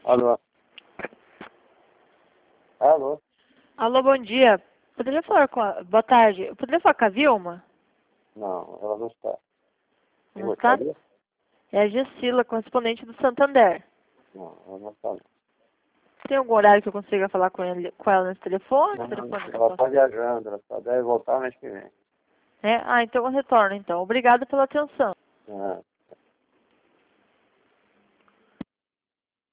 Alô? Alô? Alô, bom dia. Poderia falar com a... Boa tarde. Eu poderia falar com a Vilma? Não, ela não está. Quem Não está? gostaria? É a Gessila, correspondente do Santander. Não, ela não está. Tem algum horário que eu consiga falar com ela nesse telefone? Não, Telefone que eu ela posso... está viajando, ela só deve voltar mês que vem. É? Ah, então eu retorno, então. Obrigada pela atenção. Ah.